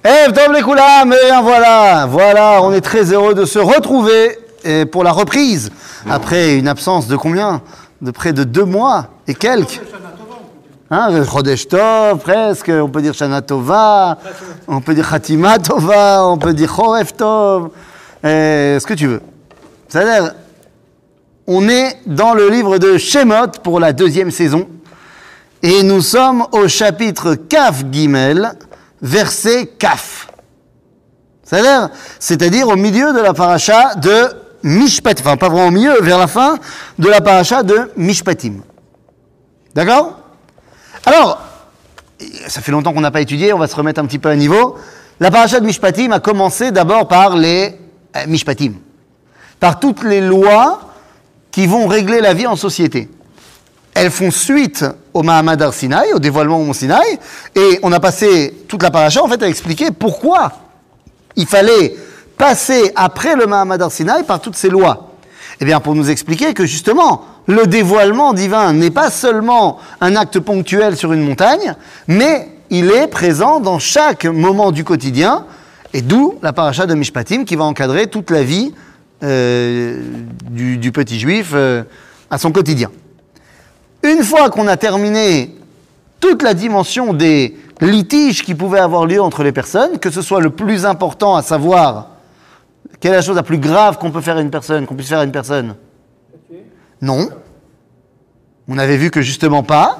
Ev Tov Lekoulam, et voilà, on est très heureux de se retrouver pour la reprise, après une absence de combien? De près de 2 mois et quelques. Chodesh Tov, presque, on peut dire Shana Tova, on peut dire Khatima Tova, on peut dire Choref Tov, ce que tu veux. C'est-à-dire, on est dans le livre de Shemot pour la 2e saison, et nous sommes au chapitre Kaf Gimel, verset Kaf. C'est-à-dire au milieu de la paracha de Mishpatim, enfin pas vraiment au milieu, vers la fin de la paracha de Mishpatim. D'accord? Alors, ça fait longtemps qu'on n'a pas étudié, on va se remettre un petit peu à niveau. La paracha de Mishpatim a commencé d'abord par les Mishpatim, par toutes les lois qui vont régler la vie en société. Elles font suite au Mahamad Har Sinaï, au dévoilement au Mont Sinaï, et on a passé toute la paracha en fait à expliquer pourquoi il fallait passer après le Mahamad Har Sinaï par toutes ces lois. Eh bien, pour nous expliquer que justement, le dévoilement divin n'est pas seulement un acte ponctuel sur une montagne, mais il est présent dans chaque moment du quotidien, et d'où la paracha de Mishpatim qui va encadrer toute la vie du petit juif à son quotidien. Une fois qu'on a terminé toute la dimension des litiges qui pouvaient avoir lieu entre les personnes, que ce soit le plus important à savoir quelle est la chose la plus grave qu'on puisse faire à une personne. Non. On avait vu que justement pas.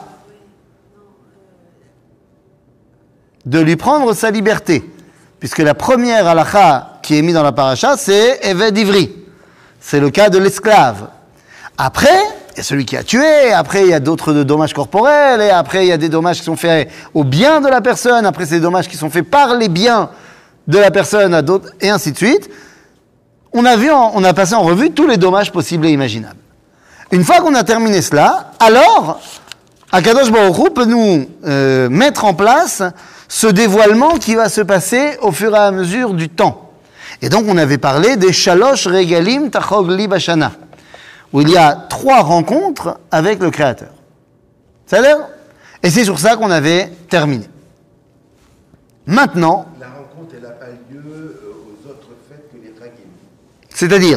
De lui prendre sa liberté. Puisque la première halakha qui est mise dans la paracha, c'est Eved Ivri. C'est le cas de l'esclave. Après, il y a celui qui a tué, après il y a d'autres dommages corporels, et après il y a des dommages qui sont faits au bien de la personne, après c'est des dommages qui sont faits par les biens de la personne à d'autres, et ainsi de suite. On a passé en revue tous les dommages possibles et imaginables. Une fois qu'on a terminé cela, alors, Akadosh Baruch Hu peut nous mettre en place ce dévoilement qui va se passer au fur et à mesure du temps. Et donc on avait parlé des Shalosh Regalim Tachog Li Bashana, où il y a 3 rencontres avec le Créateur. C'est-à-dire? Et c'est sur ça qu'on avait terminé. Maintenant... La rencontre, elle n'a pas lieu aux autres fêtes que les Tragim. C'est-à-dire?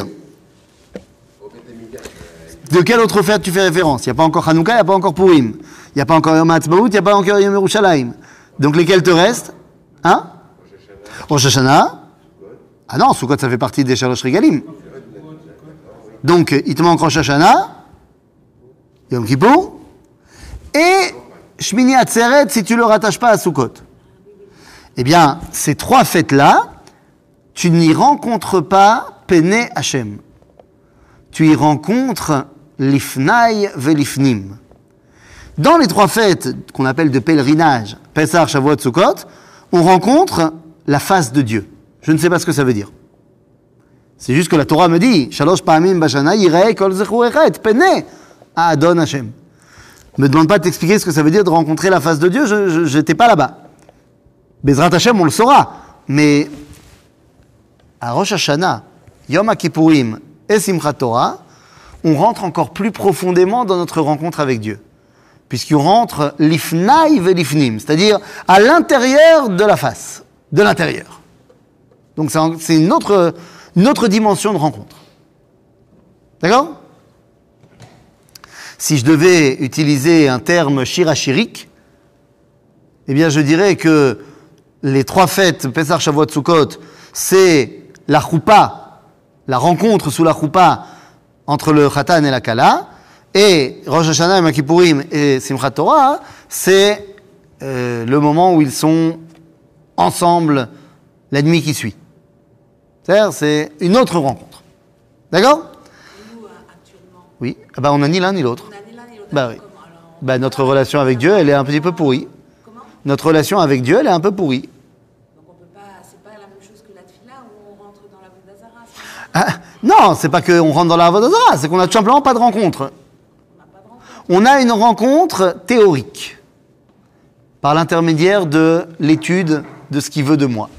De quelle autre fête tu fais référence? Il n'y a pas encore Hanouka, il n'y a pas encore Purim. Il n'y a pas encore Yom HaAtzmaut, il n'y a pas encore Yom Yerushalayim. Donc lesquels te restent? Hein? Rosh Hashanah. Ah non, Sukkot ça fait partie des Shalosh Regalim. Donc il te manque Rosh Hashanah, Yom Kippour, et Shmini Atzeret si tu ne le rattaches pas à Sukkot. Eh bien, ces 3 fêtes-là, tu n'y rencontres pas Pene Hashem. Tu y rencontres l'Ifnaï Velifnim. Dans les 3 fêtes qu'on appelle de pèlerinage, Pessah, Shavuot, Sukkot, on rencontre la face de Dieu. Je ne sais pas ce que ça veut dire. C'est juste que la Torah me dit, Shalosh Pa'amim Bashana Yirei Kol Zechurecha et Pene Adon Hashem. Ne me demande pas de t'expliquer ce que ça veut dire de rencontrer la face de Dieu, je n'étais pas là-bas. Bezrat Hashem, on le saura. Mais à Rosh Hashanah, Yom HaKippurim et Simchat Torah, on rentre encore plus profondément dans notre rencontre avec Dieu. Puisqu'on rentre l'ifnaï velifnim, c'est-à-dire à l'intérieur de la face, de l'intérieur. Donc c'est une autre dimension de rencontre. D'accord? Si je devais utiliser un terme shirachirik, eh bien je dirais que les 3 fêtes, Pessah, Shavuot, Sukkot, c'est la choupa, la rencontre sous la choupa entre le Khatan et la Kala, et Rosh Hashanah, Yom Kippourim et Simchat Torah, c'est le moment où ils sont ensemble la nuit qui suit. C'est-à-dire, c'est une autre rencontre. D'accord? Et nous, actuellement, Oui. Ah bah, on n'a ni l'un ni l'autre. on n'a ni l'un ni l'autre. Bah oui. Comment alors? Bah, notre relation avec Dieu, elle est un petit peu pourrie. Comment? Notre relation avec Dieu, elle est un peu pourrie. Donc on peut pas, c'est pas la même chose que la tefila où on rentre dans la Vodazara. Ah, non, c'est pas qu'on rentre dans la Vodazara, c'est qu'on n'a tout simplement pas de rencontre. On n'a pas de rencontre. On a une rencontre théorique, par l'intermédiaire de l'étude de ce qu'il veut de moi.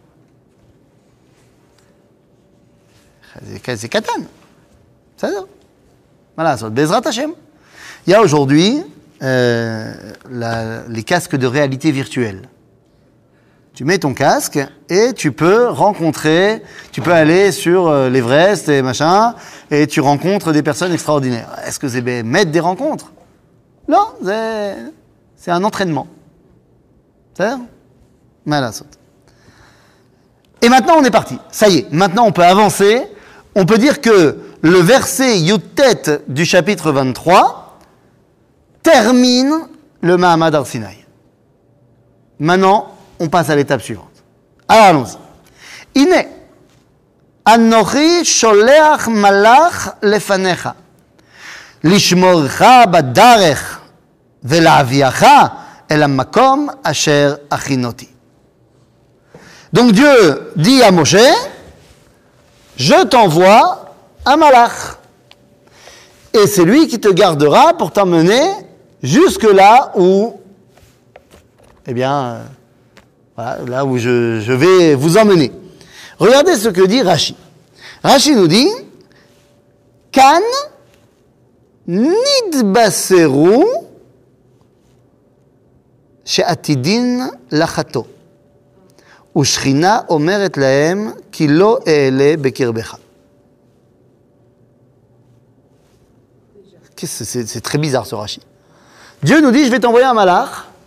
C'est Katan. C'est ça. Voilà, c'est Bezrat Hashem. Il y a aujourd'hui les casques de réalité virtuelle. Tu mets ton casque et tu peux aller sur l'Everest et machin, et tu rencontres des personnes extraordinaires. Est-ce que c'est mettre des rencontres? Non, c'est un entraînement. C'est-à-dire? Malasot. Et maintenant, on est parti. Ça y est, maintenant, on peut avancer. On peut dire que le verset Yutet du chapitre 23 termine le Mahamad Har Sinaï. Maintenant, on passe à l'étape suivante. Alors, allons-y. Ine, Anochi sholeach malach lefanecha, lishmorcha badarech, vela'aviacha el hamakom asher achinoti. Donc Dieu dit à Moshe, je t'envoie un malach. Et c'est lui qui te gardera pour t'emmener jusque là où, voilà, là où je vais vous emmener. Regardez ce que dit Rashi. Rashi nous dit, Kan nidbaseru she'atidin lachato. Ushchina omeret lahem ki lo e'ele bekirbecha. C'est très bizarre ce Rashi. Dieu nous dit, je vais t'envoyer un malach.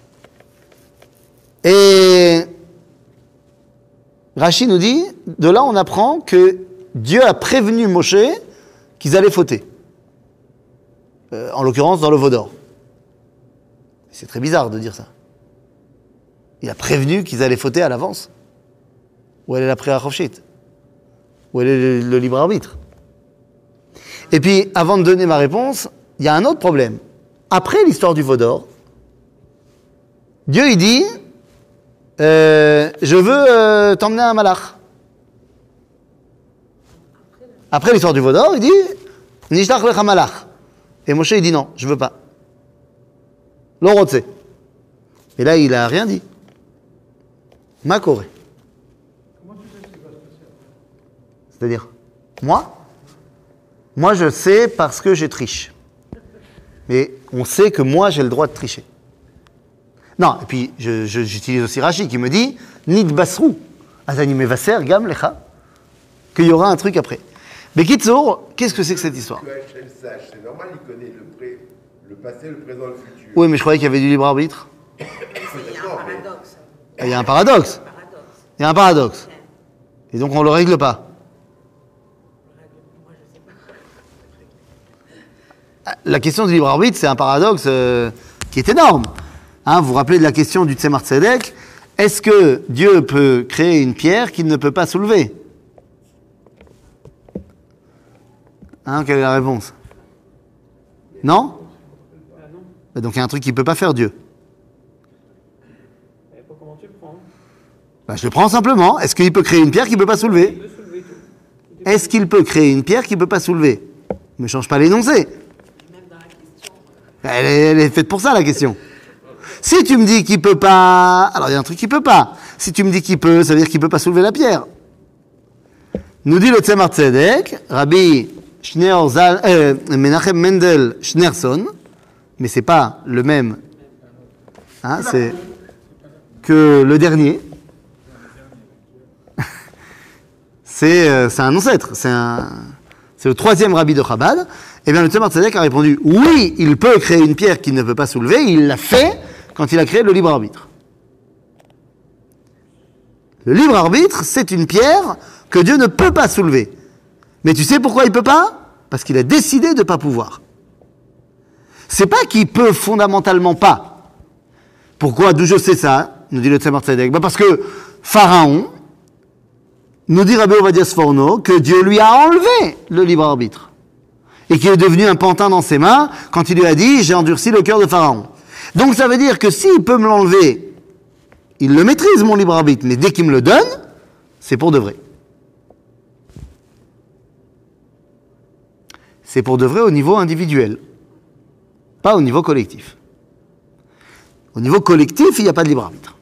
Et Rashi nous dit, de là on apprend que Dieu a prévenu Moshe qu'ils allaient fauter. En l'occurrence dans le veau d'or. C'est très bizarre de dire ça. Il a prévenu qu'ils allaient fauter à l'avance. Où elle est la prière Chofshit? Où elle est le libre arbitre? Et puis, avant de donner ma réponse, il y a un autre problème. Après l'histoire du veau d'or, Dieu il dit, je veux t'emmener à un malach. Après l'histoire du veau d'or, il dit, Nishtach lecha malach. Et Moshe il dit non, je veux pas. Lo rotse. Et là, il a rien dit. Ma Corée. C'est-à-dire, moi je sais parce que je triche. Mais on sait que moi j'ai le droit de tricher. Non, et puis j'utilise aussi Rashi qui me dit Nid basru, azani mevaser gam lecha, qu'il y aura un truc après. Mais Kitsour, qu'est-ce que c'est que cette histoire? C'est normal, il connaît le passé, le présent, le futur. Oui, mais je croyais qu'il y avait du libre arbitre. Il y a un paradoxe. Il y a un paradoxe. Il y a un paradoxe. Et donc on le règle pas. La question du libre arbitre, c'est un paradoxe qui est énorme. Hein, vous vous rappelez de la question du Tzemar Tzedek? Est-ce que Dieu peut créer une pierre qu'il ne peut pas soulever? Hein, quelle est la réponse? Non? Donc il y a un truc qu'il ne peut pas faire, Dieu. Comment tu le prends? Je le prends simplement. Est-ce qu'il peut créer une pierre qu'il ne peut pas soulever? Est-ce qu'il peut créer une pierre qu'il ne peut pas soulever? Ne change pas l'énoncé. Elle est faite pour ça, la question. Si tu me dis qu'il peut pas, alors il y a un truc qu'il peut pas. Si tu me dis qu'il peut, ça veut dire qu'il peut pas soulever la pierre. Nous dit le Tzemar Tzedek, Rabbi Menachem Mendel Schneerson, mais c'est pas le même, hein, c'est que le dernier. C'est un ancêtre, c'est le troisième rabbi de Chabad. Eh bien, le Tzemar Tzedek a répondu, oui, il peut créer une pierre qu'il ne peut pas soulever, il l'a fait quand il a créé le libre arbitre. Le libre arbitre, c'est une pierre que Dieu ne peut pas soulever. Mais tu sais pourquoi il ne peut pas? Parce qu'il a décidé de ne pas pouvoir. C'est pas qu'il peut fondamentalement pas. Pourquoi? D'où je sais ça? Nous dit le Tzemar Tzedek. Parce que Pharaon, nous dit Rabbi Ovadia Sforno, que Dieu lui a enlevé le libre arbitre. Et qu'il est devenu un pantin dans ses mains quand il lui a dit « J'ai endurci le cœur de Pharaon ». Donc ça veut dire que s'il peut me l'enlever, il le maîtrise mon libre arbitre, mais dès qu'il me le donne, c'est pour de vrai. C'est pour de vrai au niveau individuel, pas au niveau collectif. Au niveau collectif, il n'y a pas de libre arbitre.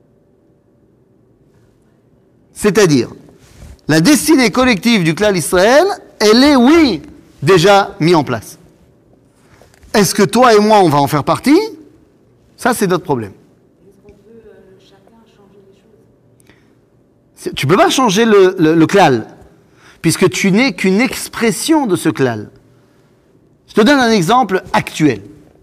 C'est-à-dire, la destinée collective du clan Israël, elle est, oui, déjà mise en place. Est-ce que toi et moi, on va en faire partie? Ça, c'est notre problème. Est-ce qu'on peut chacun changer les choses? Tu ne peux pas changer le klal, puisque tu n'es qu'une expression de ce klal. Je te donne un exemple actuel.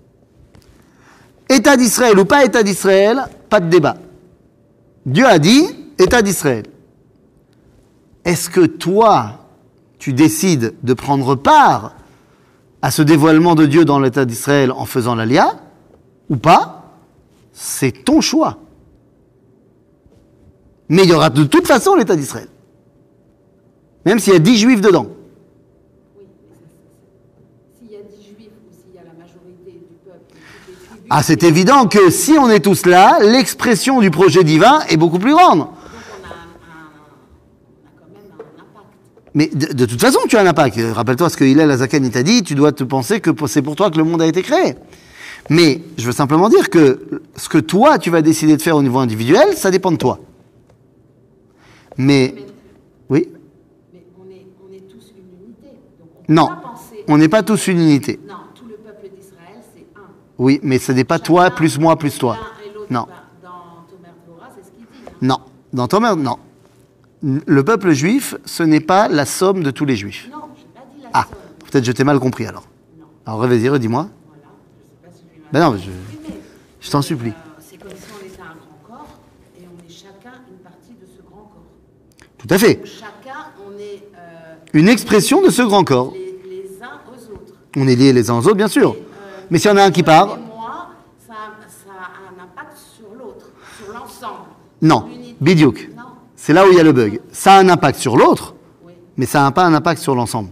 État d'Israël ou pas État d'Israël, pas de débat. Dieu a dit État d'Israël. Est-ce que toi, tu décides de prendre part à ce dévoilement de Dieu dans l'État d'Israël en faisant l'Alia ou pas? C'est ton choix. Mais il y aura de toute façon l'État d'Israël. Même s'il y a 10 juifs dedans. Oui, mais s'il y a 10 juifs ou s'il y a la majorité du peuple, toutes les tribus, Ah, c'est évident que si on est tous là, l'expression du projet divin est beaucoup plus grande. donc on a quand même un impact. Mais de toute façon, tu as un impact. Rappelle-toi ce que Hillel Azaken il t'a dit, tu dois te penser que c'est pour toi que le monde a été créé. Mais je veux simplement dire que ce que toi, tu vas décider de faire au niveau individuel, ça dépend de toi. Mais, oui, Mais on est tous une unité. Donc non, peut pas penser... on n'est pas tous une unité. Non, tout le peuple d'Israël, c'est un. Oui, mais ce n'est pas toi plus moi plus toi. L'un et l'autre, Non, dans Tomer Dvorah, c'est ce qu'il dit. Hein. non. Dans ton merde, non. Le peuple juif, ce n'est pas la somme de tous les juifs. Non, je n'ai pas dit la Ah, somme. peut-être je t'ai mal compris alors. Non. Alors redis-moi. Voilà, je ne sais pas si je lui Ben non, exprimé. je t'en supplie. C'est comme si on était un grand corps et on est chacun une partie de ce grand corps. Tout à fait. Chacun, on est Une expression de ce grand corps. les uns aux autres. On est liés les uns aux autres, bien sûr. Mais s'il y en a un qui Toi part, et moi, ça a un impact sur l'autre, sur l'ensemble. non, L'unité. bidiouk. Non, C'est là où il y a le bug. Ça a un impact sur l'autre, oui. mais ça n'a pas un impact sur l'ensemble.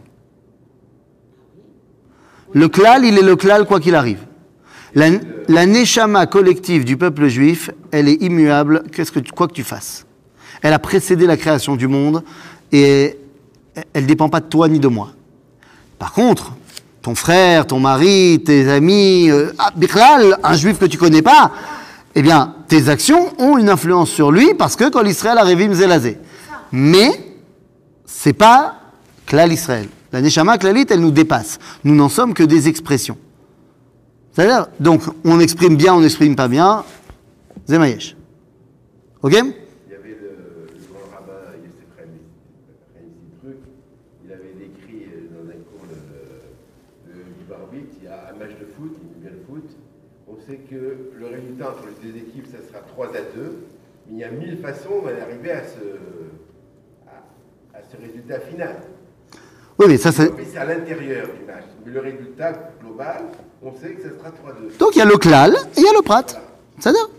Le klal, il est le klal quoi qu'il arrive. La neshama collective du peuple juif, elle est immuable, quoi que tu fasses. Elle a précédé la création du monde et elle ne dépend pas de toi ni de moi. Par contre, ton frère, ton mari, tes amis, Bichlal, un juif que tu connais pas, eh bien, tes actions ont une influence sur lui parce que quand l'Israël arrive Zelazé. Mais, c'est pas Klal Israël. La Neshama Klalit, elle nous dépasse. Nous n'en sommes que des expressions. C'est-à-dire, donc, on exprime bien, on n'exprime pas bien, Zemayesh. Ok? Il y avait le grand rabbin Yosef Truc, il avait décrit dans un cours du Barbit, il y a un match de foot, il aime bien le foot, on sait que le résultat entre les deux équipes, ça sera 3-2, mais il y a 1000 façons d'arriver à ce résultat final. Oui, mais ça, c'est... Mais c'est à l'intérieur du match. Mais le résultat global, on sait que ça sera 3-2. Donc, il y a le klal et il y a le prat. C'est-à-dire,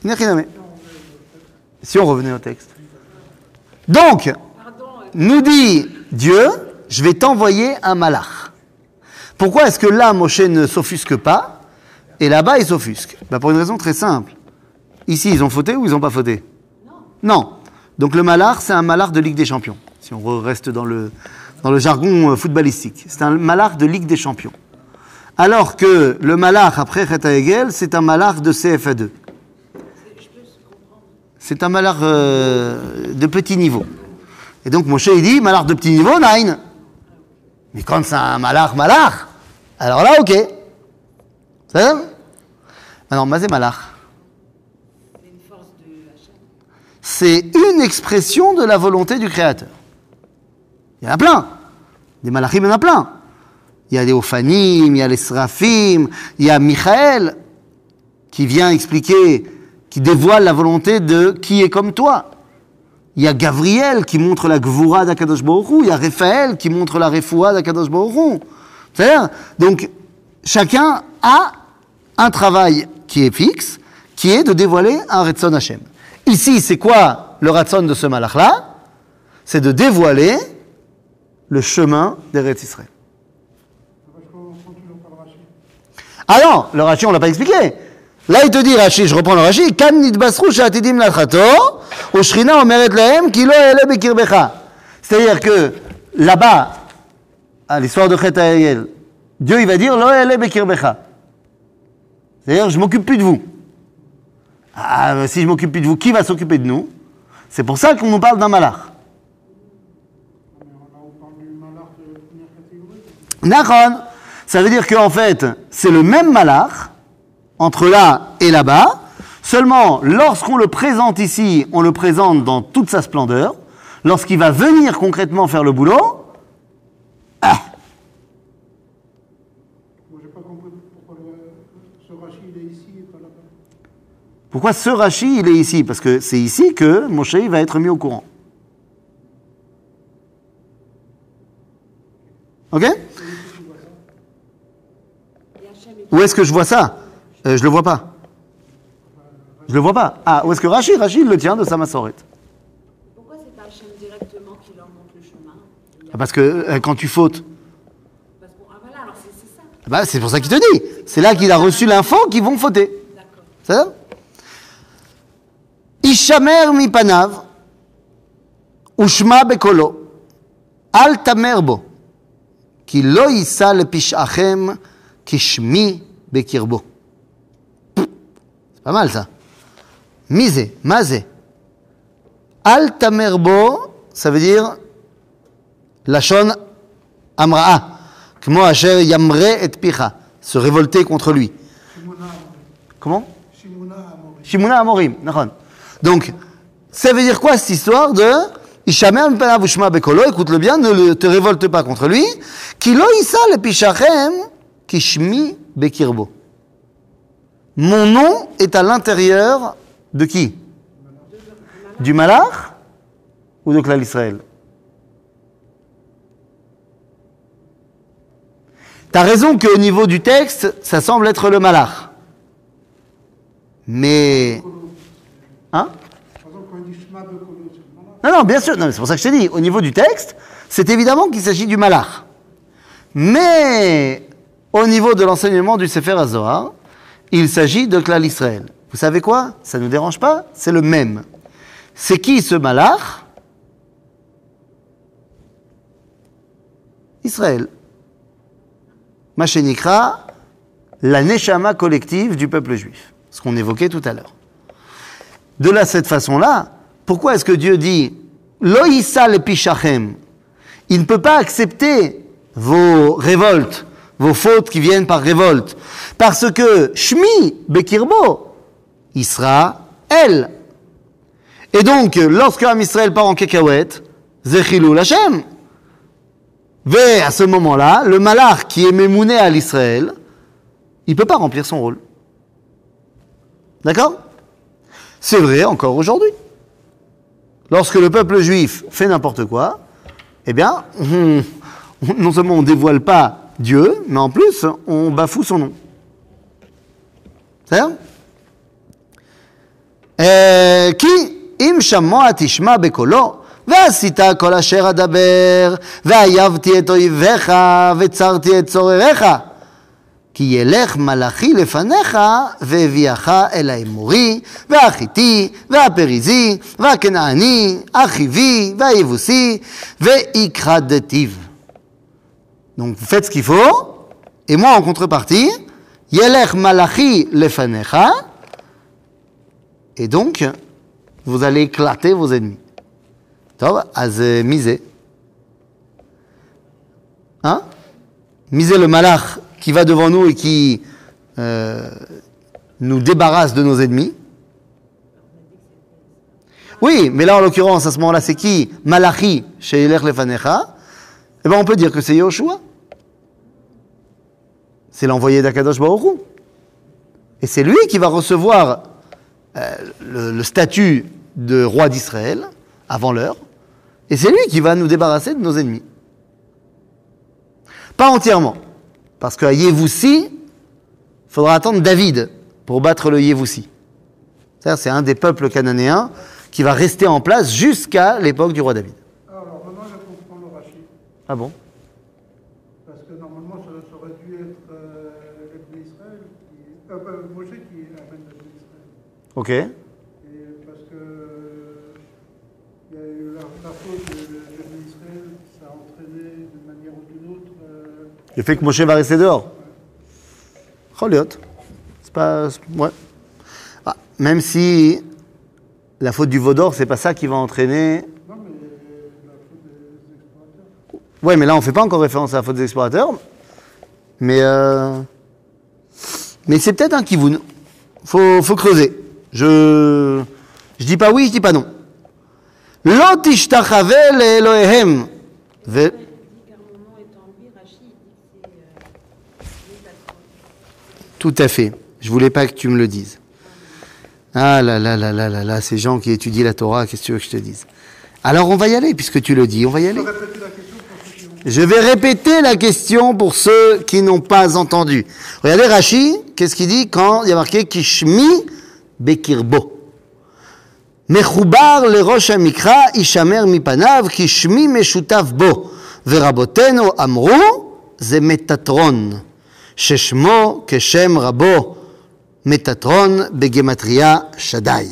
si on revenait au texte. Donc, nous dit Dieu, je vais t'envoyer un malach. Pourquoi est-ce que là, Moshe ne s'offusque pas et là-bas, il s'offusque? Pour une raison très simple. Ici, ils ont fauté ou ils n'ont pas fauté? Non. Donc, le malach, c'est un malach de Ligue des Champions. Si on reste dans le jargon footballistique. C'est un malach de Ligue des Champions. Alors que le malach après Chet HaEgel, c'est un malach de CFA2. C'est un malach de petit niveau. Et donc Moshe il dit, malach de petit niveau, nine. Mais quand c'est un malach, alors là, ok. C'est ça? Alors, mazé malach. C'est une expression de la volonté du Créateur. Il y en a plein. Des malachim, il y en a plein. Il y a les Ophanim, il y a les Seraphim, il y a Michael qui vient expliquer, qui dévoile la volonté de qui est comme toi. Il y a Gabriel qui montre la Gvura d'Akadosh Baruch Hu, il y a Raphaël qui montre la Refoua d'Akadosh Baruch Hu. C'est-à-dire, donc, chacun a un travail qui est fixe, qui est de dévoiler un Ratzon Hashem. Ici, c'est quoi le Ratzon de ce malach-là? C'est de dévoiler le chemin d'Eretz Israël. Ah non, le Rashi, on ne l'a pas expliqué. Là, il te dit, Rashi, je reprends le Rashi, Kan nitbasru she'atidim lachato, u'shrina omeret lahem ki lo ya'ale bekirbecha. C'est-à-dire que là-bas, à l'histoire de Chet HaEgel, Dieu, il va dire, lo ya'ale bekirbecha. C'est-à-dire, je m'occupe plus de vous. Ah, si je m'occupe plus de vous, qui va s'occuper de nous? C'est pour ça qu'on nous parle d'un malach. Nachon. Ça veut dire qu'en fait, c'est le même malach, entre là et là-bas, Seulement, lorsqu'on le présente ici, on le présente dans toute sa splendeur. Lorsqu'il va venir concrètement faire le boulot, Moi, j'ai pas compris pourquoi ce Rashi il est ici et pas là-bas. pourquoi ce Rashi, il est ici? Parce que c'est ici que Moshe il va être mis au courant. Ok? Et Hachem est Où est-ce que je vois ça? Je le vois pas. Je le vois pas. Ah, où est-ce que Rashi? Rashi, il le tient de sa massorette. Pourquoi c'est pas Hachem directement qui leur montre le chemin? Parce que quand tu fautes, Parce que, ah voilà, alors c'est ça. bah, c'est pour ça qu'il te dit. C'est là qu'il a reçu l'info qu'ils vont fauter. D'accord. C'est ça? Ishamer mi panav, ushma bekolo, al tamer bo, ki lo yisa lepishachem, kishmi bekirbo. C'est pas mal ça. Misé, mazé. Al tamer bo, ça veut dire lashon amra'a, kmo asher yamre et picha, se révolter contre lui. Shimona Amorim. Comment? Shimona Amorim. Shimona Amorim, nachon. Donc, ça veut dire quoi cette histoire de Ishamer mipanav ushma bekolo, écoute-le bien, ne te révolte pas contre lui, ki lo yisa lepishachem, kishmi bekirbo. Mon nom est à l'intérieur de qui? Du malach ou de Klal Israël? T'as raison qu'au niveau du texte, ça semble être le malach. Mais... Hein? Par exemple, quand il dit Shema Bekolo, c'est le malach. Non, non, bien sûr, non, c'est pour ça que je t'ai dit, au niveau du texte, c'est évidemment qu'il s'agit du malach. Mais, au niveau de l'enseignement du Sefer HaZohar, il s'agit de Klal Israël. Vous savez quoi? Ça ne nous dérange pas, c'est le même. C'est qui ce malach? Israël. Machénikra, la neshama collective du peuple juif. Ce qu'on évoquait tout à l'heure. De là, cette façon-là, pourquoi est-ce que Dieu dit Lo yissa lepishachem? Il ne peut pas accepter vos révoltes, vos fautes qui viennent par révolte. Parce que Shmi Bekirbo, Israël. Et donc, lorsque Am Israël part en cacahuète, Zechilou Hashem. Mais à ce moment-là, le malach qui est mémouné à l'Israël, il ne peut pas remplir son rôle. D'accord? C'est vrai encore aujourd'hui. Lorsque le peuple juif fait n'importe quoi, eh bien, non seulement on ne dévoile pas Dieu, mais en plus, on bafoue son nom. C'est ça? Qui, im shamoa tishma bekolo, ועשית כל אשר אדבר, ואייבתי את אויביך, וצרתי את צורריך. כי ילך מלאכי לפניך, והביאך אל האמורי, והחיתי, והפריזי, והכנעני, החיבי, והיבוסי, והכחדתיו. Donc vous faites ce qu'il faut, et moi en contrepartie, ילך מלאכי לפניך, et donc vous allez éclater vos ennemis. טוב, אז מי זה? Hein? Misé le malach qui va devant nous et qui nous débarrasse de nos ennemis. Oui, mais là en l'occurrence, à ce moment-là, c'est qui? Malachi, chez Elech Lefanecha. Eh bien, on peut dire que c'est Yehoshua. C'est l'envoyé d'Akadosh Baruch Hu. Et c'est lui qui va recevoir le statut de roi d'Israël avant l'heure. Et c'est lui qui va nous débarrasser de nos ennemis. Pas entièrement. Parce qu'à Yévoussi, il faudra attendre David pour battre le Yévoussi. C'est-à-dire, c'est un des peuples cananéens qui va rester en place jusqu'à l'époque du roi David. Alors maintenant, je comprends le Rashi. Ah bon? Parce que normalement, ça aurait dû être l'Ebné Israël, Moshe qui amène l'Ebné Israël. Ok. Et parce que il y a eu la faute de l'Ebné Israël, ça a entraîné d'une manière ou d'une autre. Le fait que Moshe va rester dehors. Choliot. C'est pas... Ouais. Ah, même si la faute du veau d'or, c'est pas ça qui va entraîner... Non, mais la faute des explorateurs. Ouais, mais là, on fait pas encore référence à la faute des explorateurs. Mais c'est peut-être un kivoun. Faut creuser. Je dis pas oui, je dis pas non. Lo tishtachave le'elohehem. Il dit qu'un moment étant lui, Rachid, il dit que c'est métatron. Tout à fait. Je voulais pas que tu me le dises. Ah là là là là là là, ces gens qui étudient la Torah, qu'est-ce que tu veux que je te dise? Alors on va y aller, puisque tu le dis, on va y aller. Je vais répéter la question pour ceux qui n'ont pas entendu. Regardez Rashi, qu'est-ce qu'il dit quand il y a marqué Kishmi Bekirbo. Mechubar le Rosh Hamikra Ishamer Mipanav Kishmi Meshutav Bo. Veraboteno Amru Ze Metatron. Sheshmo Keshem Rabo. Metatron Begematria Shaddai.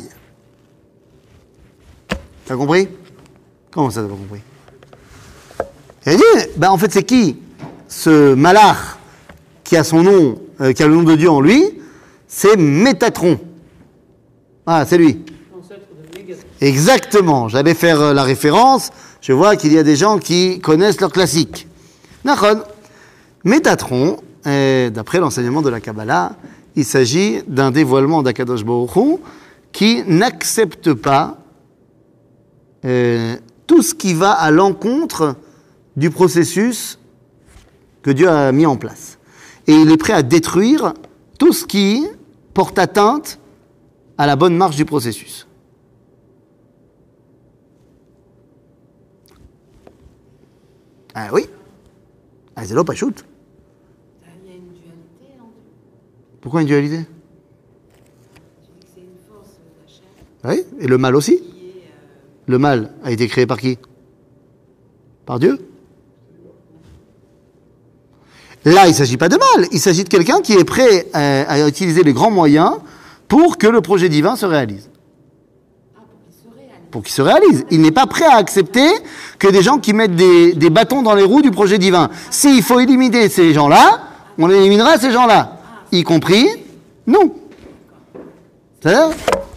T'as compris? Comment ça, t'as pas compris? Il a dit, ben en fait, c'est qui? Ce malach qui a son nom, qui a le nom de Dieu en lui, c'est Métatron. Ah, c'est lui. Exactement. J'allais faire la référence. Je vois qu'il y a des gens qui connaissent leur classique. Nachon. Métatron, d'après l'enseignement de la Kabbalah, il s'agit d'un dévoilement d'Akadosh Baruch Hu qui n'accepte pas tout ce qui va à l'encontre du processus que Dieu a mis en place. Et il est prêt à détruire tout ce qui porte atteinte à la bonne marche du processus. Ah oui. Ah, c'est là, pas shoot. Il y a une dualité en Dieu. Pourquoi une dualité? Tu dis que c'est une force d'Hachem Oui, et le mal aussi. qui est Le mal a été créé par qui? Par Dieu. Là, il ne s'agit pas de mal, il s'agit de quelqu'un qui est prêt à utiliser les grands moyens pour que le projet divin se réalise. Pour qu'il se réalise. Il n'est pas prêt à accepter que des gens qui mettent des bâtons dans les roues du projet divin. S'il faut éliminer ces gens-là, on éliminera ces gens-là. Y compris nous. C'est-à-dire,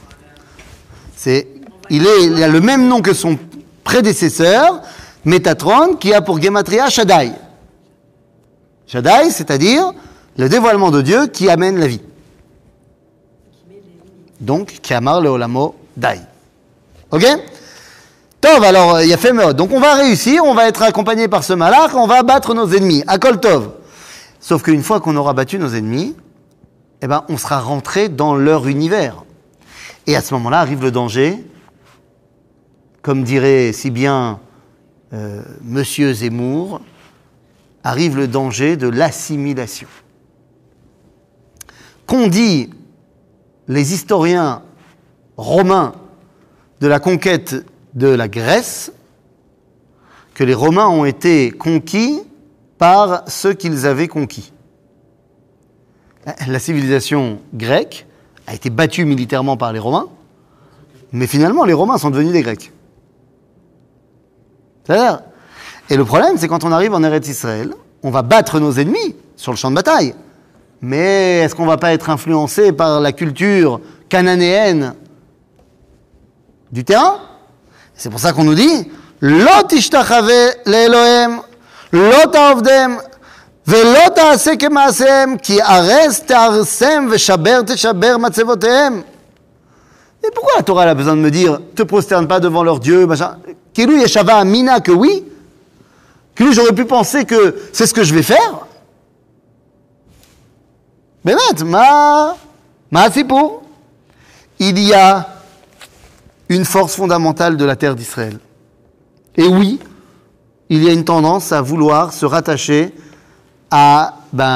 il a le même nom que son prédécesseur, Métatron, qui a pour Gematria Shaddai. Shaddai, c'est-à-dire le dévoilement de Dieu qui amène la vie. Donc, Kiamar le Olamo Dai. Ok? Tov, alors, il y a fait mode. Donc, on va réussir, on va être accompagné par ce malach, on va battre nos ennemis. Akol Tov. Sauf qu'une fois qu'on aura battu nos ennemis, eh ben, on sera rentré dans leur univers. Et à ce moment-là arrive le danger, comme dirait si bien Monsieur Zemmour, arrive le danger de l'assimilation. Qu'ont dit les historiens romains de la conquête de la Grèce, que les Romains ont été conquis par ceux qu'ils avaient conquis. La civilisation grecque a été battue militairement par les Romains, mais finalement les Romains sont devenus des Grecs. C'est-à-dire, et le problème, c'est quand on arrive en Eretz Israël, on va battre nos ennemis sur le champ de bataille. Mais est-ce qu'on ne va pas être influencé par la culture cananéenne du terrain? C'est pour ça qu'on nous dit Lo tishtachave le'Elohem, lo ta'ovdem, ve'lo ta'aseh kema'asehem, ki ares te'arsem ve'shaber te'shaber matzevotehem. Et pourquoi la Torah a besoin de me dire te prosterne pas devant leur Dieu, machin? Kilou yeshava amina que oui? Que j'aurais pu penser que c'est ce que je vais faire. Mais ma sipur. Il y a une force fondamentale de la terre d'Israël. Et oui, il y a une tendance à vouloir se rattacher à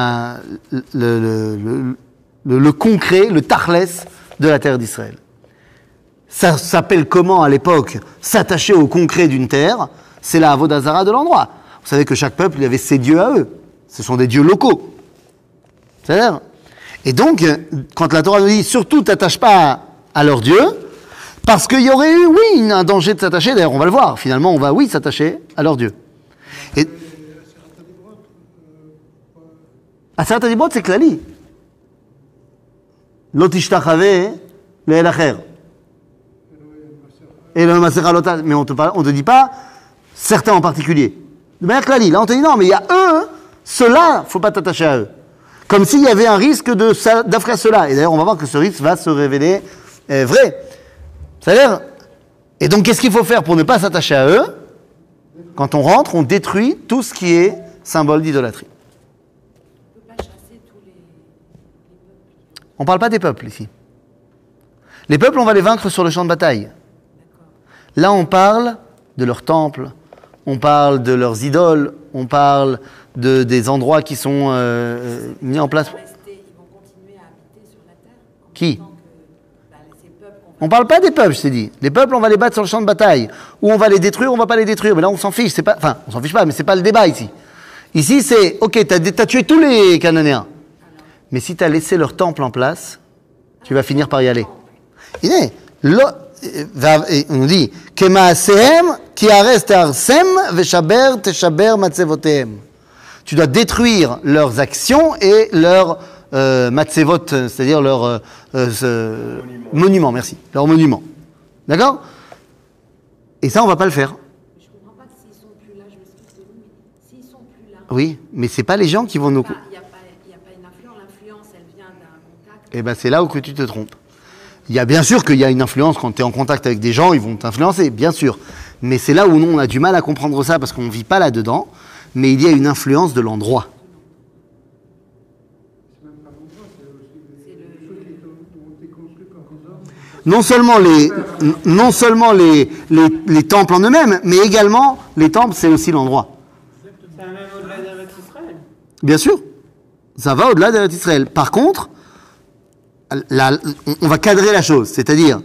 le concret, le tachlès de la terre d'Israël. Ça s'appelle comment à l'époque? S'attacher au concret d'une terre, c'est la Avodah Zara de l'endroit. Vous savez que chaque peuple, il avait ses dieux à eux. Ce sont des dieux locaux. C'est-à-dire. Et donc, quand la Torah nous dit, surtout, t'attaches pas à leur Dieu, parce qu'il y aurait eu, oui, un danger de s'attacher. D'ailleurs, on va le voir. Finalement, on va, oui, s'attacher à leur Dieu. Et Aseret HaDibrot, c'est Klali. Lo tishtachave le'el acher. Et le Maserah Lota, mais on ne te dit pas certains en particulier. De manière Klali. Là, on te dit non, mais il y a eux, ceux-là, il ne faut pas t'attacher à eux. Comme s'il y avait un risque d'offrir cela. Et d'ailleurs, on va voir que ce risque va se révéler vrai. C'est-à-dire, et donc qu'est-ce qu'il faut faire pour ne pas s'attacher à eux? Quand on rentre, on détruit tout ce qui est symbole d'idolâtrie. On ne peut pas chasser tous les peuples. On ne parle pas des peuples ici. Les peuples, on va les vaincre sur le champ de bataille. D'accord. Là, on parle de leurs temples, on parle de leurs idoles, on parle des endroits qui sont mis en place. Ils vont continuer à habiter sur la terre. Qui? Ces peuples qu'on va... On ne parle pas des peuples, je t'ai dit. Les peuples, on va les battre sur le champ de bataille. Ou on va les détruire, ou on ne va pas les détruire. Mais là, on s'en fiche. C'est pas, enfin, on s'en fiche pas, mais c'est pas le débat ici. Ici, c'est, ok, t'as tué tous les Cananéens. Mais si tu as laissé leur temple en place, tu vas finir par y aller. Il est, on nous dit, Kemaasehem, ki ares te'arsem, veshaber teshaber matzevotehem. Tu dois détruire leurs actions et leurs matzevot, c'est-à-dire leurs monuments, merci, leurs monuments. D'accord? Et ça, on ne va pas le faire. Je ne comprends pas que s'ils sont plus là, je m'excuse de vous, mais s'ils sont plus là... Oui, mais ce n'est pas les gens qui vont nous... Il n'y a pas une influence. L'influence, elle vient d'un contact. Eh bien, c'est là où que tu te trompes. Il y a bien sûr qu'il y a une influence quand tu es en contact avec des gens, ils vont t'influencer, bien sûr. Mais c'est là où nous, on a du mal à comprendre ça parce qu'on ne vit pas là-dedans. Mais il y a une influence de l'endroit. C'est même pas l'endroit, c'est aussi les choses qui ont été construites par les hommes. Non seulement les temples en eux-mêmes, mais également les temples, c'est aussi l'endroit. Ça va même au-delà d'Eretz Israël. Bien sûr, ça va au-delà d'Eretz Israël. Par contre, on va cadrer la chose, c'est-à-dire,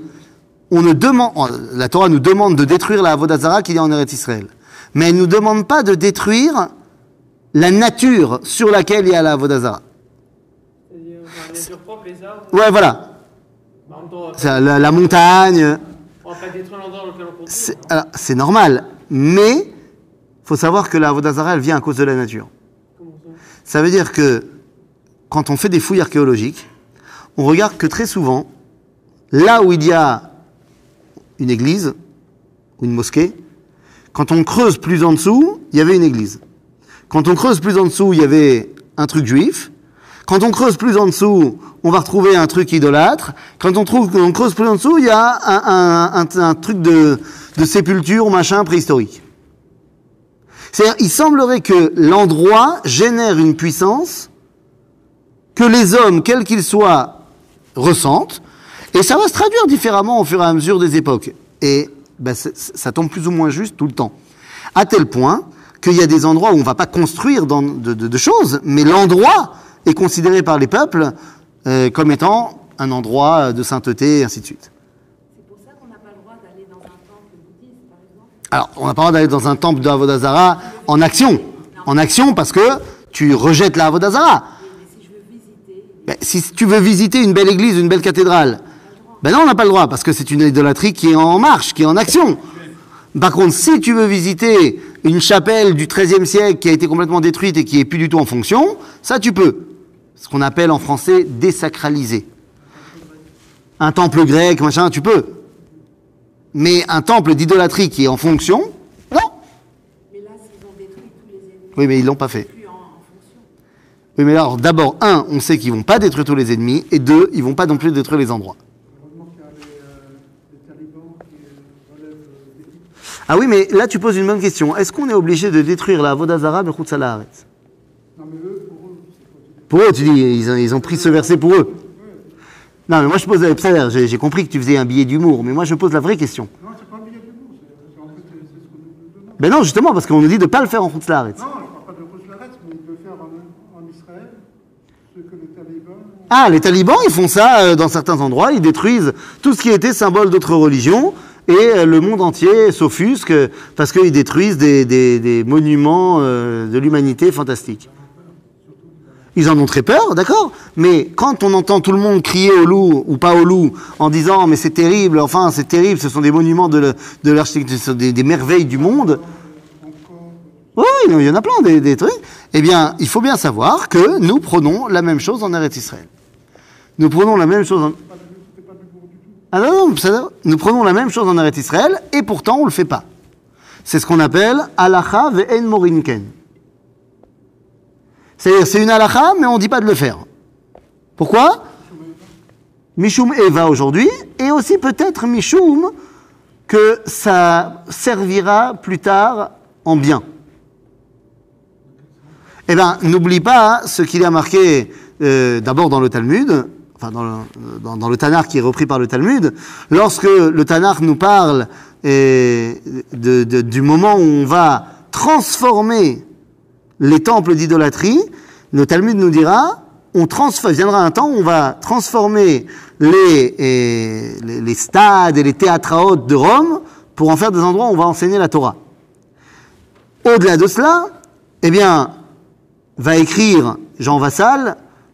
la Torah nous demande de détruire la Avodah Zarah qu'il y a en Eretz Israël. Mais elle ne nous demande pas de détruire la nature sur laquelle il y a la Avodah Zarah. C'est-à-dire, la nature propre, les arbres. Ouais, voilà. En même temps, C'est la montagne. on va pas détruire l'endroit dans lequel on construit. C'est normal, mais il faut savoir que la Avodah Zarah, elle vient à cause de la nature. Comment ça? Ça veut dire que quand on fait des fouilles archéologiques, on regarde que très souvent, là où il y a une église ou une mosquée, quand on creuse plus en dessous, il y avait une église. Quand on creuse plus en dessous, il y avait un truc juif. Quand on creuse plus en dessous, on va retrouver un truc idolâtre. Quand on creuse plus en dessous, il y a un truc de sépulture, machin, préhistorique. C'est-à-dire, il semblerait que l'endroit génère une puissance que les hommes, quels qu'ils soient, ressentent, et ça va se traduire différemment au fur et à mesure des époques. Et ben, ça tombe plus ou moins juste tout le temps. À tel point qu'il y a des endroits où on ne va pas construire de choses, mais l'endroit est considéré par les peuples comme étant un endroit de sainteté, et ainsi de suite. C'est pour ça qu'on n'a pas le droit d'aller dans un temple bouddhiste, par exemple. Alors, on n'a pas le droit d'aller dans un temple de Avodah Zarah en action. En action parce que tu rejettes la Avodah Zarah. Mais si je veux visiter, Ben, si tu veux visiter une belle église, une belle cathédrale, ben non, on n'a pas le droit, parce que c'est une idolâtrie qui est en marche, qui est en action. Par contre, si tu veux visiter une chapelle du XIIIe siècle qui a été complètement détruite et qui est plus du tout en fonction, ça tu peux. Ce qu'on appelle en français désacraliser. Un temple grec, machin, tu peux. Mais un temple d'idolâtrie qui est en fonction, non. mais là, s'ils ont détruit tous les ennemis, Oui, mais ils l'ont pas fait. plus en fonction. Oui, mais alors, d'abord, un, on sait qu'ils vont pas détruire tous les ennemis, et deux, ils vont pas non plus détruire les endroits. Heureusement qu'il y a les talibans qui relèvent des titres. Ah oui, mais là, tu poses une bonne question. Est-ce qu'on est obligé de détruire la Avodah Zarah de Chutz La'aretz? Non, mais eux, pour eux, c'est pas Pour eux, tu dis, ils ont pris ce verset pour eux. Non, mais moi, je pose, j'ai compris que tu faisais un billet d'humour, mais moi, je pose la vraie question. Non, c'est pas un billet d'humour, c'est en fait c'est ce qu'on nous demande. Ben non, justement, parce qu'on nous dit de ne pas le faire en Chutz La'aretz. Non, je ne parle pas de Rouge-Laretz, mais de le faire en Israël, ce que les talibans... Ah, les talibans, ils font ça dans certains endroits, ils détruisent tout ce qui était symbole d'autres religions, et le monde entier s'offusque parce qu'ils détruisent des monuments de l'humanité fantastiques. Ils en ont très peur, d'accord, mais quand on entend tout le monde crier au loup, ou pas au loup, en disant « mais c'est terrible, enfin c'est terrible, ce sont des monuments de l'architecture, ce sont des merveilles du monde », oui, il y en a plein des trucs, eh bien, il faut bien savoir que nous prenons la même chose en Eretz Israël. Nous prenons la même chose en... Ah non, nous prenons la même chose en Eretz Israël, et pourtant on ne le fait pas. C'est ce qu'on appelle « halacha ve'en morinken ». C'est-à-dire, c'est une halakha, mais on ne dit pas de le faire. Pourquoi? Mishum Eva aujourd'hui, et aussi peut-être Mishum que ça servira plus tard en bien. Eh bien, n'oublie pas ce qu'il y a marqué d'abord dans le Talmud, enfin dans le Tanakh qui est repris par le Talmud, lorsque le Tanakh nous parle du moment où on va transformer les temples d'idolâtrie, le Talmud nous dira, viendra un temps où on va transformer les stades et les théâtraotes de Rome pour en faire des endroits où on va enseigner la Torah. Au-delà de cela, eh bien, va écrire Jean Vassal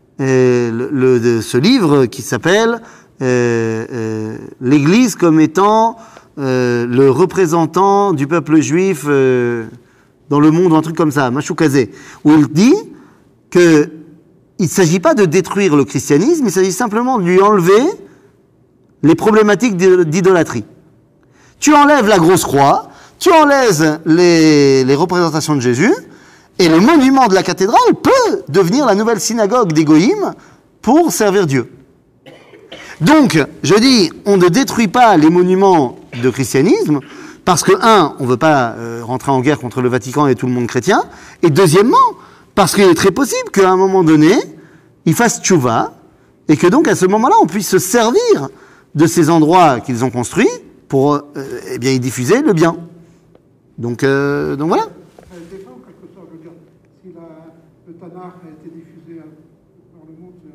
ce livre qui s'appelle l'Église comme étant le représentant du peuple juif dans le monde, ou un truc comme ça, Machoukazé, où il dit que il ne s'agit pas de détruire le christianisme, il s'agit simplement de lui enlever les problématiques d'idolâtrie. Tu enlèves la grosse croix, tu enlèves les représentations de Jésus, et le monument de la cathédrale peut devenir la nouvelle synagogue des Goïm pour servir Dieu. Donc, je dis, on ne détruit pas les monuments de christianisme, parce que, on ne veut pas rentrer en guerre contre le Vatican et tout le monde chrétien, et deuxièmement, parce qu'il est très possible qu'à un moment donné, ils fassent tchouva, et que donc à ce moment-là, on puisse se servir de ces endroits qu'ils ont construits pour y diffuser le bien. Donc voilà. Ça a été fait en quelque sorte, je veux dire, si le Tanakh a été diffusé dans le monde,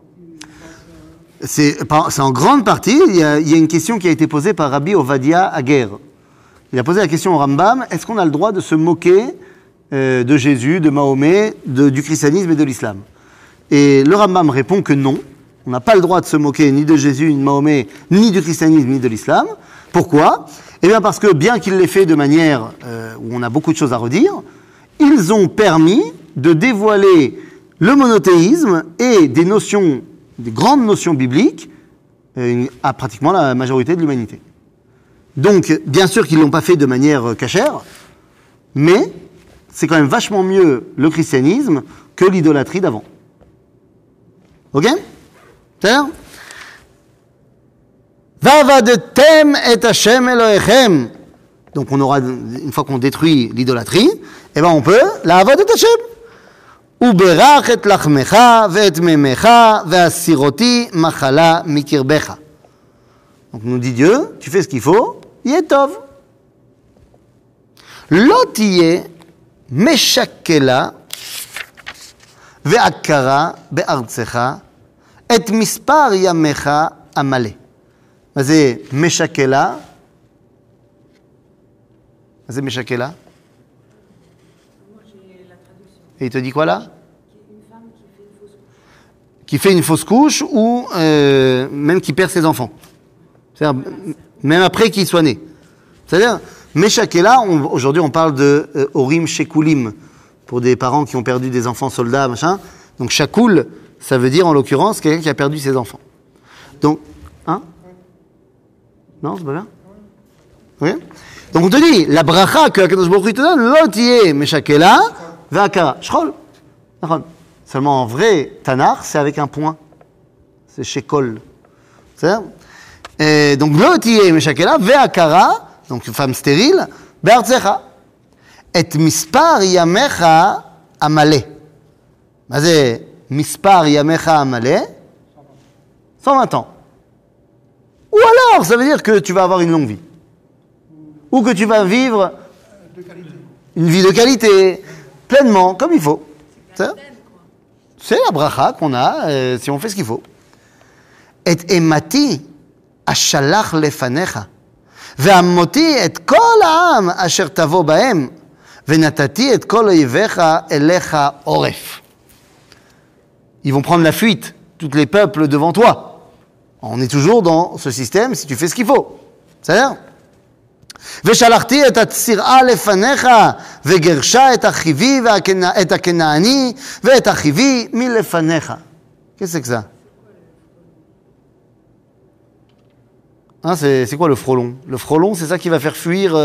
c'est en partie C'est en grande partie, il y a une question qui a été posée par Rabbi Ovadia Aguer. Il a posé la question au Rambam, est-ce qu'on a le droit de se moquer de Jésus, de Mahomet, du christianisme et de l'islam? Et le Rambam répond que non, on n'a pas le droit de se moquer ni de Jésus, ni de Mahomet, ni du christianisme, ni de l'islam. Pourquoi? Eh bien parce que bien qu'il l'ait fait de manière où on a beaucoup de choses à redire, ils ont permis de dévoiler le monothéisme et des grandes notions bibliques à pratiquement la majorité de l'humanité. Donc, bien sûr qu'ils ne l'ont pas fait de manière cachère, mais c'est quand même vachement mieux le christianisme que l'idolâtrie d'avant. Ok? C'est-à-dire? Vavadetem et Hashem Elohechem. Donc on aura, une fois qu'on détruit l'idolâtrie, eh ben on peut la avadet Hashem. Uberach et lachmecha ve'et memecha ve'asiroti machala mikirbecha. Donc nous dit Dieu, tu fais ce qu'il faut, yetov. Lo tiyeh meshakela ve'akara be'artzecha et mispar yamecha amale. C'est Meshakela. C'est Meshakela. Moi, j'ai la traduction. Et il te dit quoi là? Une femme qui fait une fausse couche. Qui fait une fausse couche ou même qui perd ses enfants. C'est-à-dire, même après qu'il soit né. C'est-à-dire, Meshakela, aujourd'hui on parle de Orim Shekulim, pour des parents qui ont perdu des enfants soldats, machin. Donc Shakoul, ça veut dire en l'occurrence quelqu'un qui a perdu ses enfants. Donc, non, c'est pas bien? Oui. Donc on te dit, la bracha que Akadosh Baruch Hu te donne, lo tiyeh meshakela ve'akara. Shchol. Seulement en vrai, Tanakh, c'est avec un point. C'est shekol. C'est-à-dire, donc lo tiyeh meshakela ve'akara, donc une femme stérile, be'artzecha. Et mispar yamecha amale. C'est mispar yamecha amale, 120 ans. Ou alors, ça veut dire que tu vas avoir une longue vie. Ou que tu vas vivre une vie de qualité, pleinement, comme il faut. C'est la bracha qu'on a, si on fait ce qu'il faut. Et emati ashalach lefanecha, ve'amoti et kol ha'am asher tavo ba'em, ve'natati et kol oivecha elecha oref. Ils vont prendre la fuite, tous les peuples devant toi. On est toujours dans ce système si tu fais ce qu'il faut. C'est-à-dire, ושלחתי את הצירעה לפניך, וגירשה את החיבי ואת הכנעני ואת החיבי מלפניך. Qu'est-ce que c'est que ça? C'est quoi le frelon? Le frelon, c'est ça qui va faire fuir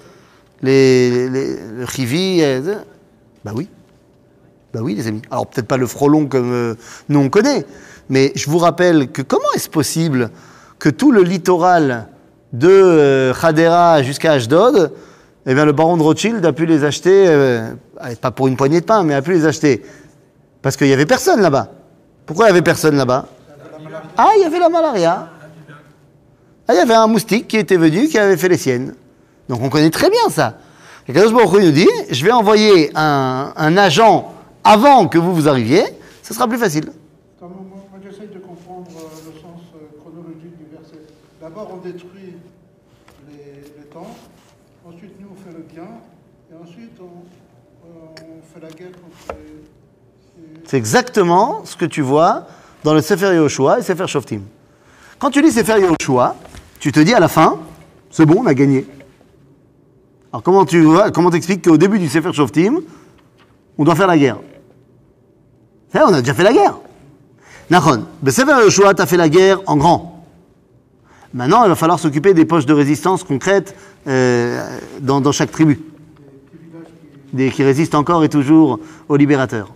le chivi. Bah oui, les amis. Alors peut-être pas le frelon comme nous on connaît, Mais je vous rappelle que comment est-ce possible que tout le littoral de Hadera jusqu'à Ashdod, eh bien, le baron de Rothschild a pu les acheter, pas pour une poignée de pain, mais a pu les acheter. Parce qu'il n'y avait personne là-bas. Pourquoi il n'y avait personne là-bas? Ah, il y avait la malaria. Ah, il y avait un moustique qui était venu, qui avait fait les siennes. Donc on connaît très bien ça. Et Kadosh Baruch Hu nous dit, je vais envoyer un agent avant que vous arriviez, ce sera plus facile. Moi, j'essaye de comprendre le sens chronologique du verset. D'abord, on détruit les temples, ensuite, nous, on fait le bien, et ensuite, on fait la guerre contre les... C'est exactement ce que tu vois dans le Sefer Yehoshua et Sefer Shoftim. Quand tu lis Sefer Yehoshua, tu te dis à la fin, c'est bon, on a gagné. Alors comment t'expliques qu'au début du Sefer Shoftim, on doit faire la guerre? C'est vrai, on a déjà fait la guerre. Nachon, le Sefer Yehoshua, t'as fait la guerre en grand. Maintenant, il va falloir s'occuper des poches de résistance concrètes dans chaque tribu. Qui résistent encore et toujours aux libérateurs.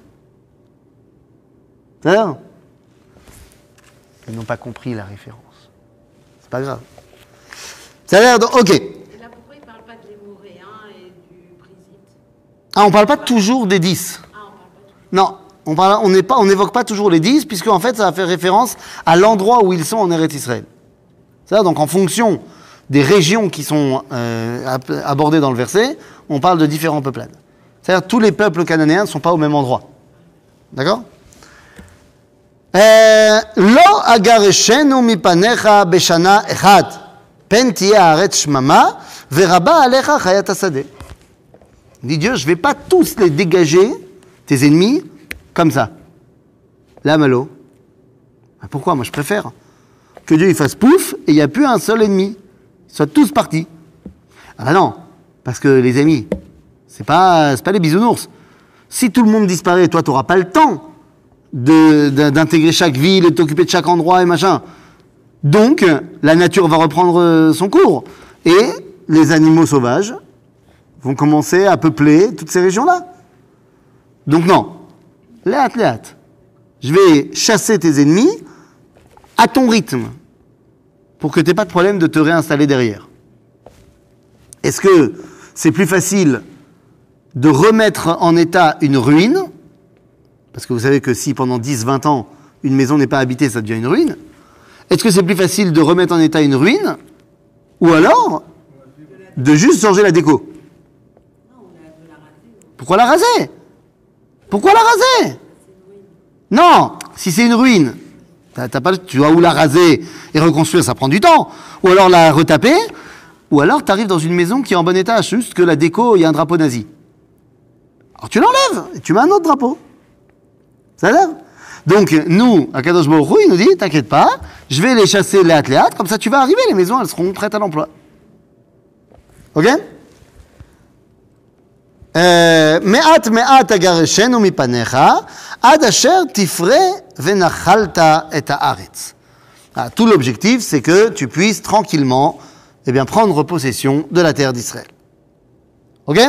C'est vrai? Ils n'ont pas compris la référence. C'est pas grave. Ça a l'air de... Ok. Et là, pourquoi il ne parle pas de l'hémoréen et du prisite? Ah, on parle pas toujours des 10. Ah, on parle pas toujours. Non, on n'évoque pas toujours les 10, puisque en fait, ça va faire référence à l'endroit où ils sont en Eretz Israël. C'est-à-dire, donc, en fonction des régions qui sont abordées dans le verset, on parle de différents peuplades. C'est-à-dire, tous les peuples cananéens ne sont pas au même endroit. D'accord? Lo agareshenu mipanecha beshana echad, pen tiya haaretz shmama, veraba alecha chayat hasadeh. Dit Dieu, je ne vais pas tous les dégager, tes ennemis, comme ça. Là, Malo. Pourquoi? Moi, je préfère que Dieu il fasse pouf et il n'y a plus un seul ennemi. Ils soient tous partis. Ah ben non, parce que les amis, c'est pas les bisounours. Si tout le monde disparaît, toi, tu n'auras pas le temps d'intégrer chaque ville et de t'occuper de chaque endroit et machin. Donc, la nature va reprendre son cours. Et les animaux sauvages vont commencer à peupler toutes ces régions-là. Donc non, léat. Je vais chasser tes ennemis à ton rythme, pour que tu n'aies pas de problème de te réinstaller derrière. Est-ce que c'est plus facile de remettre en état une ruine? Parce que vous savez que si pendant 10-20 ans, une maison n'est pas habitée, ça devient une ruine. Est-ce que c'est plus facile de remettre en état une ruine? Ou alors, de juste changer la déco? Pourquoi la raser? Pourquoi la raser? Non, si c'est une ruine, tu dois ou la raser et reconstruire, ça prend du temps. Ou alors la retaper, ou alors tu arrives dans une maison qui est en bon état, juste que la déco, il y a un drapeau nazi. Alors tu l'enlèves, et tu mets un autre drapeau. Ça a l'air? Donc, nous, à Kadosh Baruch Hu, il nous dit, t'inquiète pas, je vais les chasser léat, comme ça tu vas arriver, les maisons, elles seront prêtes à l'emploi. Ok? Me'at agareshenu mipanecha, ad asher tifre venachalta et haaretz. Tout l'objectif, c'est que tu puisses tranquillement, prendre possession de la terre d'Israël. Ok?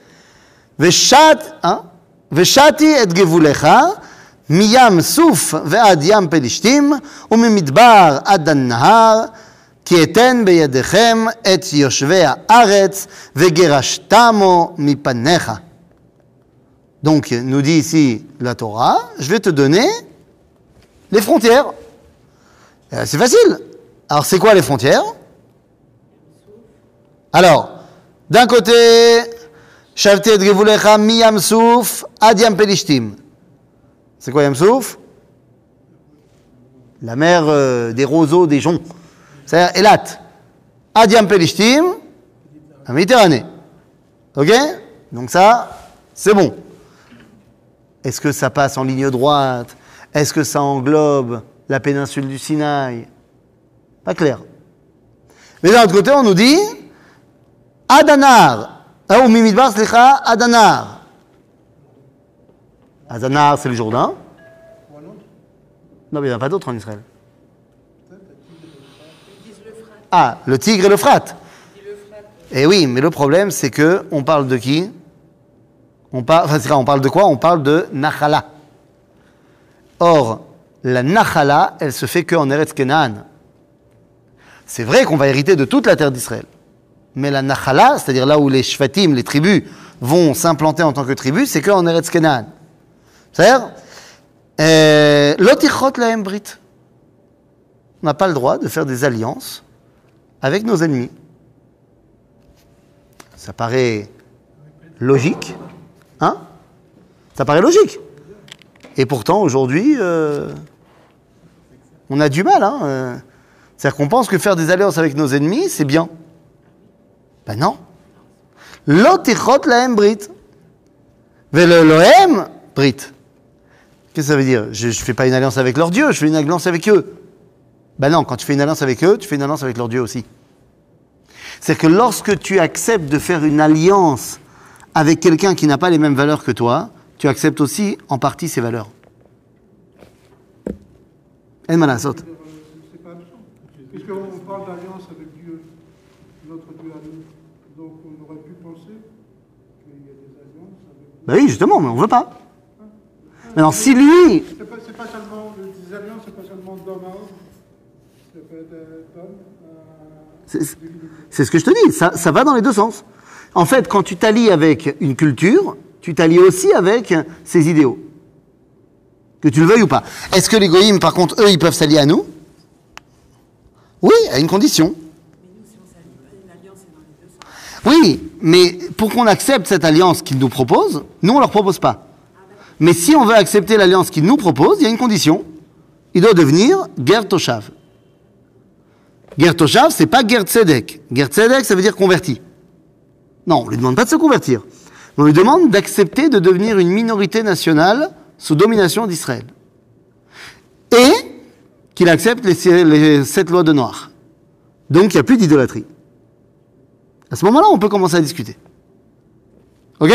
Veshati et gevulecha, miyam suf ve'ad yam pelishtim, umimidbar ad an-nahar, כי אתן בידיכם את יושבי הארץ וגירשתמו מפניך. Donc, nous dit ici la Torah, je vais te donner les frontières. C'est facile. Alors, c'est quoi les frontières? Alors, d'un côté, Shavti et Gevulecha mi Yam Souf ad Yam Pelishtim. C'est quoi Yam Souf? La mer des roseaux, des joncs. C'est-à-dire Elat, ad Yam Pelishtim, la Méditerranée. Ok? Donc ça, c'est bon. Est-ce que ça passe en ligne droite? Est-ce que ça englobe la péninsule du Sinaï? Pas clair. Mais d'un autre côté, on nous dit Adanar. Ou Mimidbar, slicha, Adanar. Adanar, c'est le Jourdain. Non, mais il n'y en a pas d'autres en Israël. Ah, le Tigre et l'Euphrate. Eh oui, mais le problème, c'est que on parle de qui? On parle de quoi? On parle de Nachala. Or, La Nachala, elle se fait qu'en Eretz Kenaan. C'est vrai qu'on va hériter de toute la terre d'Israël. Mais la Nachala, c'est-à-dire là où les Shvatim, les tribus, vont s'implanter en tant que tribus, c'est qu'en Eretz Kenaan. C'est-à-dire, Lotichot lahem brit. On n'a pas le droit de faire des alliances avec nos ennemis. Ça paraît logique. Hein? Ça paraît logique. Et pourtant, aujourd'hui, on a du mal. C'est-à-dire qu'on pense que faire des alliances avec nos ennemis, c'est bien. Ben non. Lotichot lahem brit. Velo lohem brit. Qu'est-ce que ça veut dire? Je ne fais pas une alliance avec leur Dieu, je fais une alliance avec eux. Ben non, quand tu fais une alliance avec eux, tu fais une alliance avec leur Dieu aussi. C'est que lorsque tu acceptes de faire une alliance avec quelqu'un qui n'a pas les mêmes valeurs que toi, tu acceptes aussi en partie ses valeurs. En malasot. C'est pas absent. Puisqu'on parle d'alliance avec Dieu, notre Dieu à nous. Donc on aurait pu penser qu'il y a des alliances avec... Ben oui, justement, mais on ne veut pas. Maintenant, si lui... C'est pas seulement des alliances, c'est pas seulement d'homme à homme. Ça peut être d'homme à... C'est ce que je te dis, ça va dans les deux sens. En fait, quand tu t'allies avec une culture, tu t'allies aussi avec ses idéaux. Que tu le veuilles ou pas. Est-ce que les goïms, par contre, eux, ils peuvent s'allier à nous? Oui, à une condition. Oui, mais pour qu'on accepte cette alliance qu'ils nous proposent, nous, on ne leur propose pas. Mais si on veut accepter l'alliance qu'ils nous proposent, il y a une condition. Il doit devenir Ger Toshav. Ger Toshav, c'est pas Ger Tzedek. Ger Tzedek, ça veut dire converti. Non, on ne lui demande pas de se convertir. On lui demande d'accepter de devenir une minorité nationale sous domination d'Israël. Et qu'il accepte les 7 lois de Noach. Donc il n'y a plus d'idolâtrie. À ce moment-là, on peut commencer à discuter. Ok?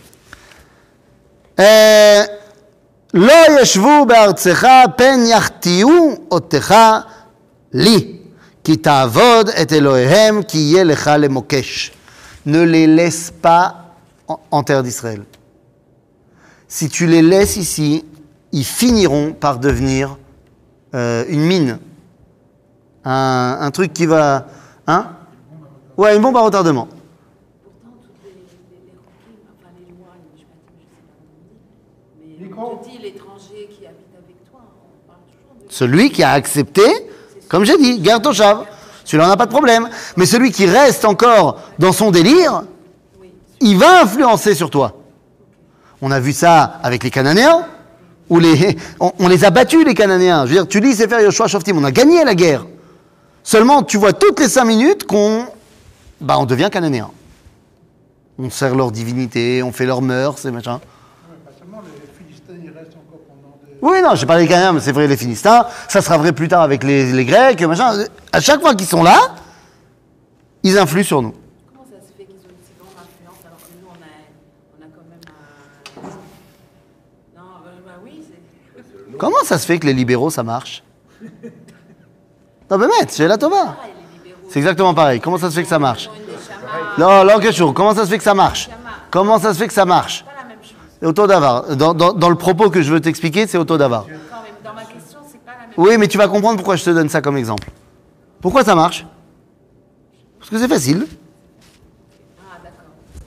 לא ישבו בארצך פן יחטיאו אותך לי, כי תעבוד את אלוהיהם, כי יהיה לך למוקש. Ne les laisse pas en terre d'Israël. Si tu les laisses ici, ils finiront par devenir une mine. Un truc qui va... Hein? Ouais, une bombe à retardement. Pourtant, toutes les roquines, enfin les lois, les shvatim, je sais pas comment on dit, mais on te dit l'étranger qui habite avec toi, on parle toujours de... Celui qui a accepté, comme j'ai dit, Ger Toshav, celui-là n'a pas de problème. Mais celui qui reste encore dans son délire, il va influencer sur toi. On a vu ça avec les Cananéens, où on les a battus, les Cananéens. Je veux dire, tu lis Sefer Yoshua Shoftim, on a gagné la guerre. Seulement, tu vois toutes les 5 minutes qu'on devient Cananéen. On sert leur divinité, on fait leurs mœurs, et machin. Pas seulement les Philistins, ils restent encore pendant des... Oui, non, j'ai parlé des Cananéens, mais c'est vrai les Philistins. Ça sera vrai plus tard avec les Grecs, machin. À chaque fois qu'ils sont là, ils influent sur nous. Comment ça se fait qu'ils ont une si grande influence alors que nous, on a quand même un... Non, oui, c'est... Comment ça se fait que les libéraux, ça marche? Non, mais mec, j'ai la Tova. Pareil, les libéraux. C'est exactement pareil. Comment ça se fait que ça marche? Ils ont une neshama, Non, quelque chose. Comment ça se fait que ça marche? Comment ça se fait que ça marche? pas la même chose. C'est auto d'avar. Dans le propos que je veux t'expliquer, c'est auto d'avar. Quand même, dans ma question, c'est pas la même Oui, mais tu vas comprendre pourquoi je te donne ça comme exemple. Pourquoi ça marche? Parce que c'est facile. Ah, d'accord.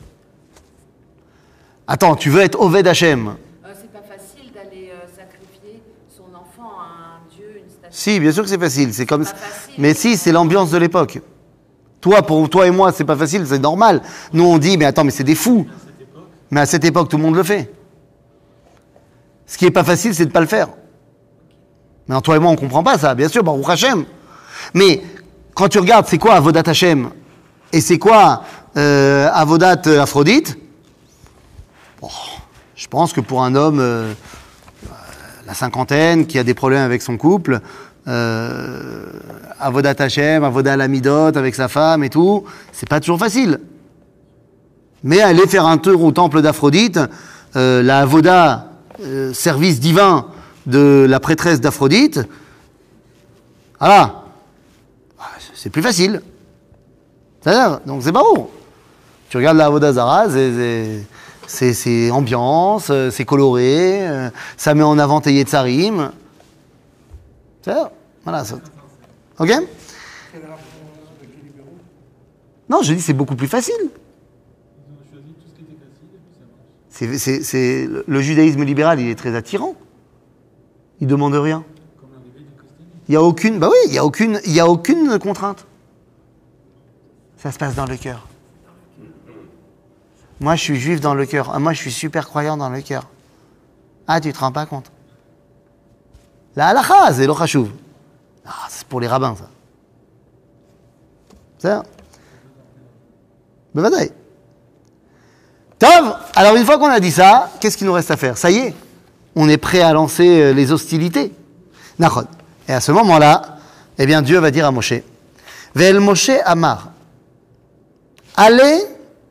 Attends, tu veux être Oved Hashem? C'est pas facile d'aller sacrifier son enfant à un dieu, une statue. Si, bien sûr que c'est facile. C'est comme. C'est pas facile. Mais si, c'est l'ambiance de l'époque. Pour toi et moi, c'est pas facile, c'est normal. Nous, on dit, mais attends, mais c'est des fous. Mais à cette époque, tout le monde le fait. Ce qui est pas facile, c'est de pas le faire. Mais toi et moi, on comprend pas ça, bien sûr, Baruch Hashem. Mais quand tu regardes, c'est quoi Avodat Hashem et c'est quoi Avodat Aphrodite? Bon, je pense que pour un homme, la cinquantaine, qui a des problèmes avec son couple, Avodat Hashem, Avodat Lamidot avec sa femme et tout, c'est pas toujours facile. Mais aller faire un tour au temple d'Aphrodite, la Avoda, service divin de la prêtresse d'Aphrodite, voilà, c'est plus facile. C'est-à-dire, donc c'est pas bon. Tu regardes la Avoda Zara, c'est ambiance, c'est coloré, ça met en avant tes Yetzarim. Voilà, ça. Ok? Quel rapport avec les libéraux? Non, je dis c'est beaucoup plus facile. Ils ont choisi tout ce qui était facile et puis ça marche. C'est le judaïsme libéral, il est très attirant. Il demande rien. Comme l'arrivée du Costini. Il y a aucune, bah oui, il y a aucune contrainte. Ça se passe dans le cœur. Moi, je suis juif dans le cœur. Moi, je suis super croyant dans le cœur. Ah, tu te rends pas compte? La halakha, c'est lo chashuv. Ah, c'est pour les rabbins, ça. C'est ça? Bevadaï. Tov, alors une fois qu'on a dit ça, qu'est-ce qu'il nous reste à faire? Ça y est, on est prêt à lancer les hostilités. Nachon. Et à ce moment-là, eh bien, Dieu va dire à Moshe, Ve'el Moshe Amar, allez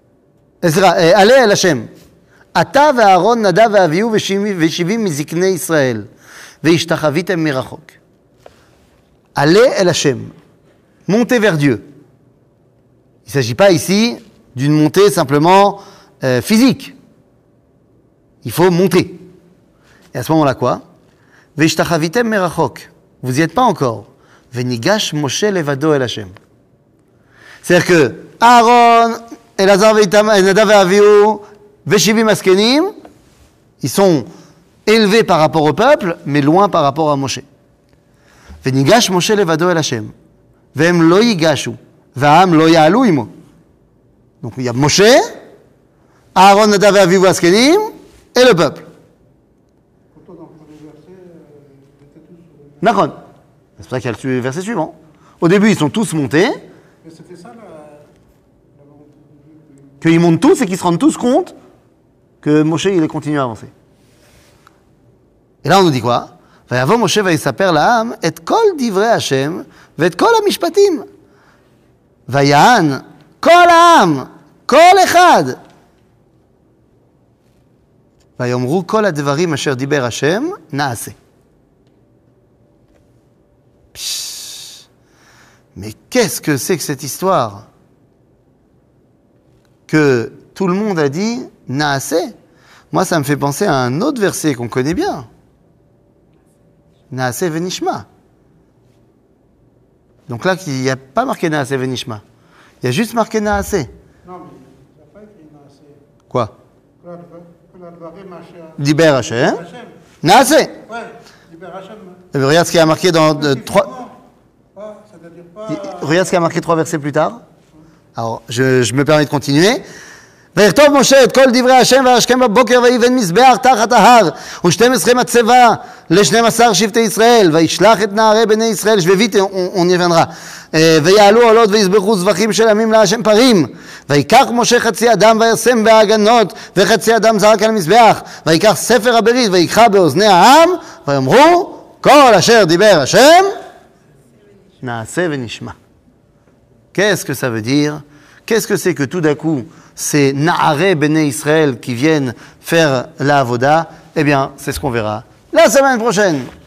el Hashem, Ata ve'Aaron Nadav ve'Avihu ve'shivim miziknei Israël, ve'ishtachavitem mirachok. Allez el Hashem, montez vers Dieu. Il ne s'agit pas ici d'une montée simplement physique. Il faut monter. Et à ce moment-là, quoi? Ve'ishtachavitem mirachok. Vous n'y êtes pas encore. Venigash Moshe levado el Hashem. C'est-à-dire que Aaron, Elazar Nadav ve'Avihu, ve'shivim askenim, ils sont élevés par rapport au peuple, mais loin par rapport à Moshe. Venigash Moshe levado el Hashem. Ve'em lo yigashu. Ve'am lo ya'alu imo. Donc il y a Moshe, Aaron, Nadav ve'Avihu, askenim, et le peuple. Pourtant, dans le premier verset, ils étaient tous sur le... Nachon. C'est pour ça qu'il y a le verset suivant. Au début, ils sont tous montés. Mais c'était ça la volonté de Dieu. Qu'ils montent tous et qu'ils se rendent tous compte que Moshe, il continue à avancer. Et là, on nous dit quoi? ויבוא משה ויספר לעם את כל דברי השם ואת כל המשפטים. ויען כל העם, כל אחד. ויאמרו כל הדברים אשר דיבר השם, נעשה. Mais qu'est-ce que c'est que cette histoire? Que tout le monde a dit Naaseh. Moi, ça me fait penser à un autre verset qu'on connaît bien. Naaseh venishma. Donc là, il n'y a pas marqué Naaseh venishma. Il y a juste marqué Naaseh. Non, mais il n'a pas écrit Naaseh. Quoi? Hashem. Diber Hashem. Naaseh. Ouais, Diber Hashem. Regarde ce qu'il y a marqué dans trois. C'est-à-dire pas... Regarde ce qu'il y a marqué 3 versets plus tard. Alors, je me permets de continuer. ויכתוב משה את כל דברי השם וישכם בבוקר ויבן מזבח תחת ההר ו12 מצבה ל12 שבטי ישראל וישלח את נערי בני ישראל שבבית on y reviendra ויעלו עולות ויזבחו זבחים של עמים להשם פרים ויקח משה חצי אדם וישם בהגנות וחצי אדם זרק על המזבח ויקח ספר הברית ויקרא באוזני העם ויאמרו כל אשר דיבר השם נעשה ונשמע. Qu'est-ce que ça veut dire? Qu'est-ce que c'est que tout d'un coup ces Na'aré Béné Israël qui viennent faire la Avoda? Eh bien, c'est ce qu'on verra la semaine prochaine.